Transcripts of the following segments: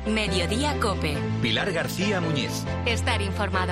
Mediodía COPE. Pilar García Muñiz. Estar informado.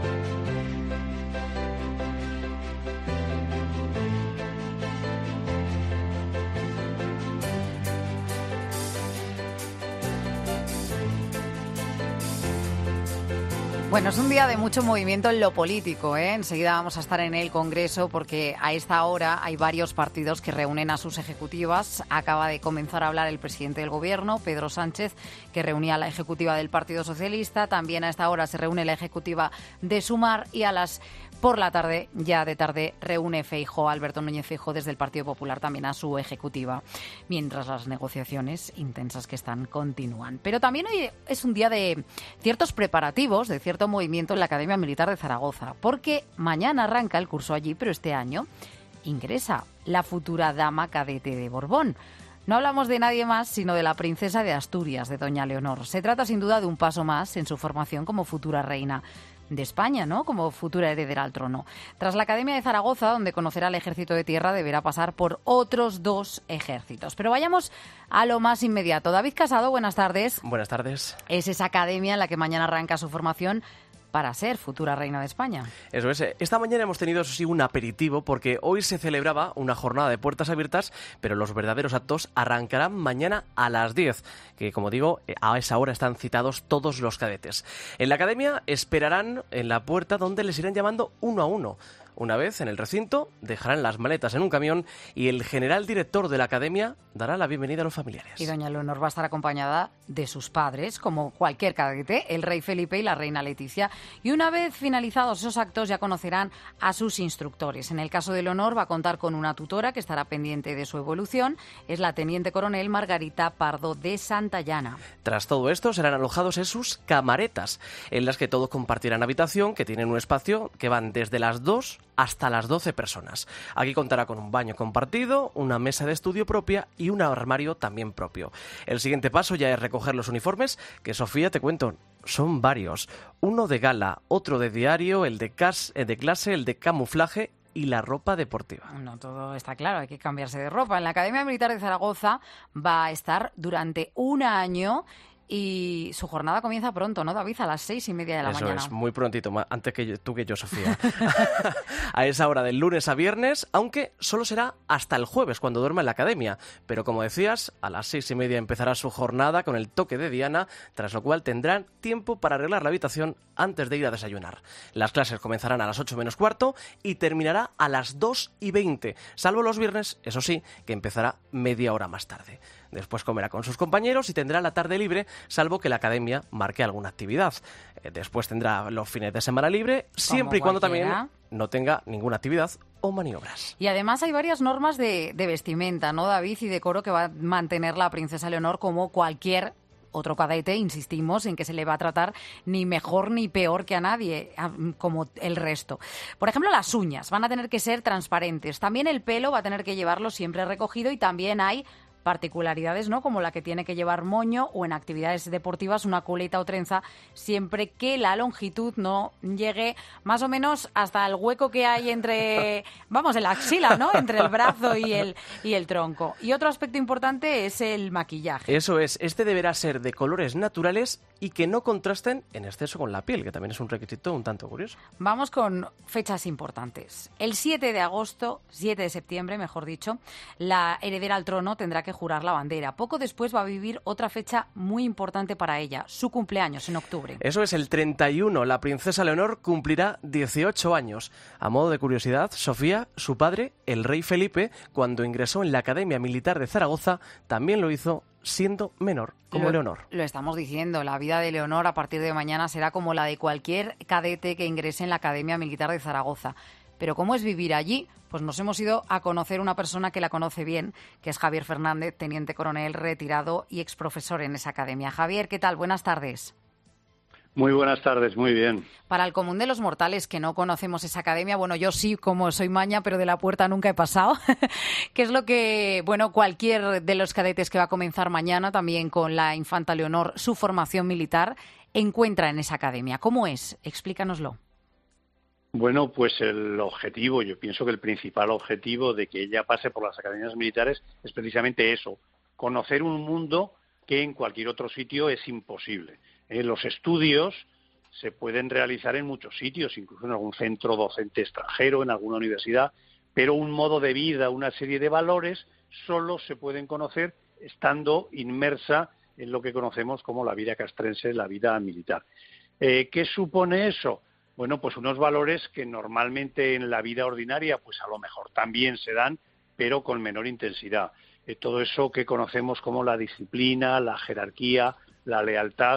Bueno, es un día de mucho movimiento en lo político, ¿eh? Enseguida vamos a estar en el Congreso porque a esta hora hay varios partidos que reúnen a sus ejecutivas. Acaba de comenzar a hablar el presidente del Gobierno, Pedro Sánchez, que reunía a la ejecutiva del Partido Socialista. También a esta hora se reúne la ejecutiva de Sumar y por la tarde, ya de tarde, reúne Feijóo, Alberto Núñez Feijóo, desde el Partido Popular también a su ejecutiva, mientras las negociaciones intensas que están continúan. Pero también hoy es un día de ciertos preparativos, de cierto movimiento en la Academia Militar de Zaragoza, porque mañana arranca el curso allí, pero este año ingresa la futura dama cadete de Borbón. No hablamos de nadie más, sino de la princesa de Asturias, de doña Leonor. Se trata sin duda de un paso más en su formación como futura reina de España, ¿no? Como futura heredera al trono. Tras la Academia de Zaragoza, donde conocerá el Ejército de Tierra, deberá pasar por otros 2 ejércitos. Pero vayamos a lo más inmediato. David Casado, buenas tardes. Buenas tardes. Es esa academia en la que mañana arranca su formación para ser futura reina de España. Eso es. Esta mañana hemos tenido, eso sí, un aperitivo, porque hoy se celebraba una jornada de puertas abiertas, pero los verdaderos actos arrancarán mañana a las 10, que, como digo, a esa hora están citados todos los cadetes. En la academia esperarán en la puerta, donde les irán llamando uno a uno. Una vez en el recinto, dejarán las maletas en un camión y el general director de la academia dará la bienvenida a los familiares. Y doña Leonor va a estar acompañada de sus padres, como cualquier cadete, el rey Felipe y la reina Leticia. Y una vez finalizados esos actos ya conocerán a sus instructores. En el caso de Leonor va a contar con una tutora que estará pendiente de su evolución. Es la teniente coronel Margarita Pardo de Santayana. Tras todo esto serán alojados en sus camaretas, en las que todos compartirán habitación, que tienen un espacio que van desde las 2 hasta las 12 personas. Aquí contará con un baño compartido, una mesa de estudio propia y un armario también propio. El siguiente paso ya es recoger los uniformes, que, Sofía, te cuento, son varios. Uno de gala, otro de diario, el de clase, el de camuflaje y la ropa deportiva. No, todo está claro, hay que cambiarse de ropa. En la Academia Militar de Zaragoza va a estar durante un año. Y su jornada comienza pronto, ¿no, David? A las 6:30 de la mañana. Eso es, muy prontito, antes que tú que yo, Sofía. A esa hora, del lunes a viernes, aunque solo será hasta el jueves, cuando duerma en la academia. Pero, como decías, a las 6:30 empezará su jornada con el toque de Diana, tras lo cual tendrán tiempo para arreglar la habitación antes de ir a desayunar. Las clases comenzarán a las 8 menos cuarto y terminará a las 2:20, salvo los viernes, eso sí, que empezará media hora más tarde. Después comerá con sus compañeros y tendrá la tarde libre, salvo que la academia marque alguna actividad. Después tendrá los fines de semana libre, siempre y cuando también no tenga ninguna actividad o maniobras. Y además hay varias normas de vestimenta, ¿no, David? Y decoro que va a mantener la princesa Leonor como cualquier otro cadete. Insistimos en que se le va a tratar ni mejor ni peor que a nadie, como el resto. Por ejemplo, las uñas van a tener que ser transparentes. También el pelo va a tener que llevarlo siempre recogido y también hay particularidades, ¿no? Como la que tiene que llevar moño o en actividades deportivas una coleta o trenza, siempre que la longitud no llegue más o menos hasta el hueco que hay entre, vamos, en la axila, ¿no? Entre el brazo y el tronco. Y otro aspecto importante es el maquillaje. Eso es, este deberá ser de colores naturales y que no contrasten en exceso con la piel, que también es un requisito un tanto curioso. Vamos con fechas importantes. El 7 de septiembre, mejor dicho, la heredera al trono tendrá que jurar la bandera. Poco después va a vivir otra fecha muy importante para ella, su cumpleaños en octubre. Eso es, el 31. La princesa Leonor cumplirá 18 años. A modo de curiosidad, Sofía, su padre, el rey Felipe, cuando ingresó en la Academia Militar de Zaragoza, también lo hizo siendo menor, como Leonor. Lo estamos diciendo, la vida de Leonor a partir de mañana será como la de cualquier cadete que ingrese en la Academia Militar de Zaragoza. Pero ¿cómo es vivir allí? Pues nos hemos ido a conocer una persona que la conoce bien, que es Javier Fernández, teniente coronel retirado y exprofesor en esa academia. Javier, ¿qué tal? Buenas tardes. Muy buenas tardes, muy bien. Para el común de los mortales que no conocemos esa academia, bueno, yo sí, como soy maña, pero de la puerta nunca he pasado, que es lo que, bueno, cualquier de los cadetes que va a comenzar mañana, también con la infanta Leonor, su formación militar, encuentra en esa academia. ¿Cómo es? Explícanoslo. Bueno, pues el objetivo, yo pienso que el principal objetivo de que ella pase por las academias militares es precisamente eso, conocer un mundo que en cualquier otro sitio es imposible. Los estudios se pueden realizar en muchos sitios, incluso en algún centro docente extranjero, en alguna universidad, pero un modo de vida, una serie de valores, solo se pueden conocer estando inmersa en lo que conocemos como la vida castrense, la vida militar. ¿Qué supone eso? Bueno, pues unos valores que normalmente en la vida ordinaria, pues a lo mejor también se dan, pero con menor intensidad. Todo eso que conocemos como la disciplina, la jerarquía, la lealtad,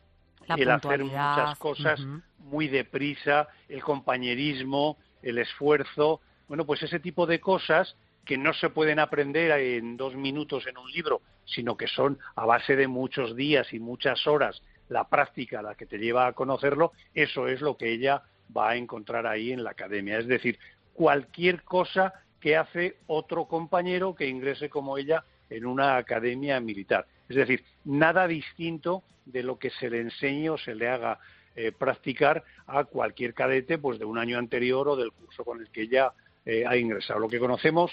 el hacer muchas cosas muy deprisa, el compañerismo, el esfuerzo. Bueno, pues ese tipo de cosas que no se pueden aprender en 2 minutos en un libro, sino que son a base de muchos días y muchas horas, la práctica la que te lleva a conocerlo, eso es lo que ella va a encontrar ahí en la academia. Es decir, cualquier cosa que hace otro compañero que ingrese como ella en una academia militar. Es decir, nada distinto de lo que se le enseñe o se le haga practicar a cualquier cadete pues de un año anterior o del curso con el que ella ha ingresado. Lo que conocemos,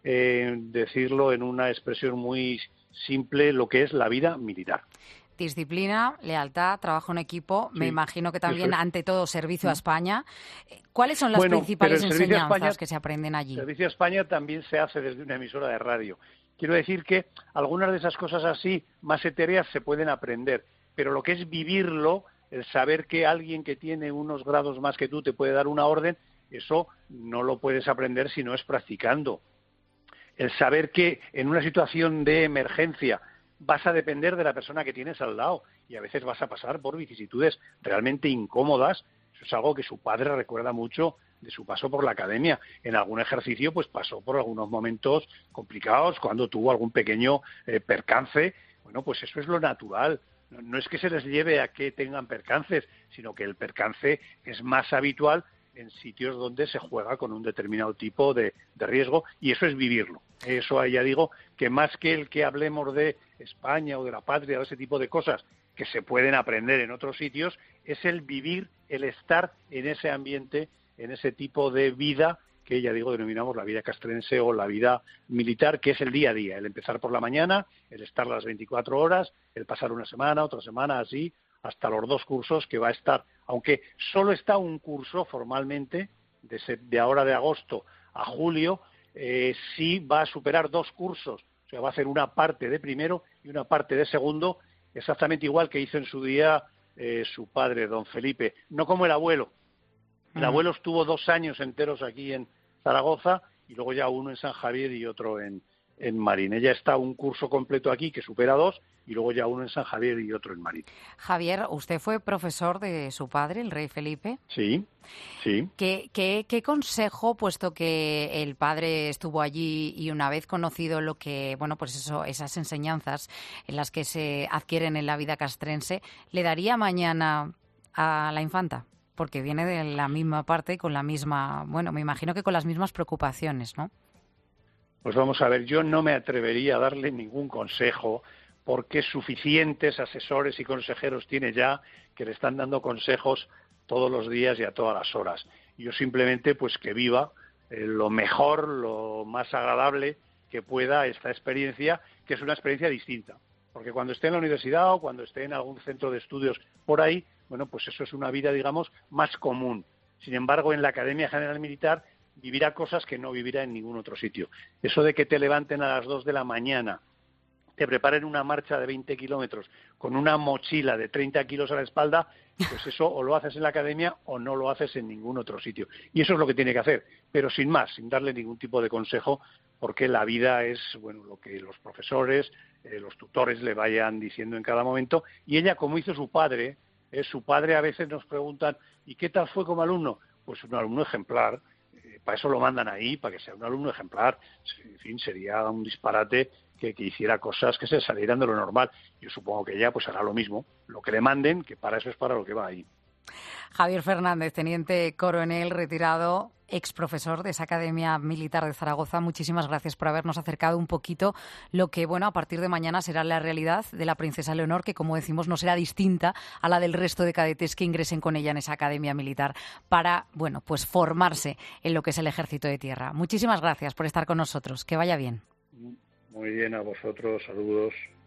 decirlo en una expresión muy simple, lo que es la vida militar. Disciplina, lealtad, trabajo en equipo, Sí, me imagino que también, es. ante todo, servicio a España. ¿Cuáles son las principales enseñanzas que se aprenden allí? El servicio a España también se hace desde una emisora de radio. Quiero decir que algunas de esas cosas así, más etéreas, se pueden aprender, pero lo que es vivirlo, el saber que alguien que tiene unos grados más que tú te puede dar una orden, eso no lo puedes aprender si no es practicando. El saber que en una situación de emergencia vas a depender de la persona que tienes al lado y a veces vas a pasar por vicisitudes realmente incómodas. Eso es algo que su padre recuerda mucho de su paso por la academia. En algún ejercicio pues pasó por algunos momentos complicados, cuando tuvo algún pequeño percance. Bueno, pues eso es lo natural. No es que se les lleve a que tengan percances, sino que el percance es más habitual en sitios donde se juega con un determinado tipo de riesgo, y eso es vivirlo. Eso ya digo que más que el que hablemos de España o de la patria o ese tipo de cosas que se pueden aprender en otros sitios, es el vivir, el estar en ese ambiente, en ese tipo de vida que ya digo denominamos la vida castrense o la vida militar, que es el día a día, el empezar por la mañana, el estar las 24 horas, el pasar una semana, otra semana, así, hasta los 2 cursos que va a estar. Aunque solo está un curso formalmente, de ahora de agosto a julio, sí va a superar 2 cursos. O sea, va a hacer una parte de primero y una parte de segundo, exactamente igual que hizo en su día su padre, don Felipe. No como el abuelo. El abuelo estuvo 2 años enteros aquí en Zaragoza y luego ya uno en San Javier y otro en Marín. Ella está un curso completo aquí que supera 2 y luego ya uno en San Javier y otro en Marín. Javier, ¿usted fue profesor de su padre, el rey Felipe? Sí, sí. ¿Qué consejo, puesto que el padre estuvo allí y una vez conocido lo que, bueno, pues eso, esas enseñanzas en las que se adquieren en la vida castrense, le daría mañana a la infanta? Porque viene de la misma parte y con la misma, bueno, me imagino que con las mismas preocupaciones, ¿no? Pues vamos a ver, yo no me atrevería a darle ningún consejo porque suficientes asesores y consejeros tiene ya que le están dando consejos todos los días y a todas las horas. Yo simplemente pues que viva lo mejor, lo más agradable que pueda esta experiencia, que es una experiencia distinta. Porque cuando esté en la universidad o cuando esté en algún centro de estudios por ahí, bueno, pues eso es una vida, digamos, más común. Sin embargo, en la Academia General Militar vivirá cosas que no vivirá en ningún otro sitio. Eso de que te levanten a las 2 de la mañana, te preparen una marcha de 20 kilómetros con una mochila de 30 kilos a la espalda, pues eso o lo haces en la academia o no lo haces en ningún otro sitio. Y eso es lo que tiene que hacer, pero sin más, sin darle ningún tipo de consejo, porque la vida es, bueno, lo que los profesores, los tutores le vayan diciendo en cada momento. Y ella, como hizo su padre a veces nos preguntan, ¿y qué tal fue como alumno? Pues un alumno ejemplar. Para eso lo mandan ahí, para que sea un alumno ejemplar. En fin, sería un disparate que hiciera cosas que se salieran de lo normal. Yo supongo que ella pues hará lo mismo, lo que le manden, que para eso es para lo que va ahí. Javier Fernández, teniente coronel retirado, ex profesor de esa Academia Militar de Zaragoza, muchísimas gracias por habernos acercado un poquito lo que, bueno, a partir de mañana será la realidad de la princesa Leonor, que, como decimos, no será distinta a la del resto de cadetes que ingresen con ella en esa Academia Militar para, bueno, pues formarse en lo que es el Ejército de Tierra. Muchísimas gracias por estar con nosotros. Que vaya bien. Muy bien, a vosotros, saludos.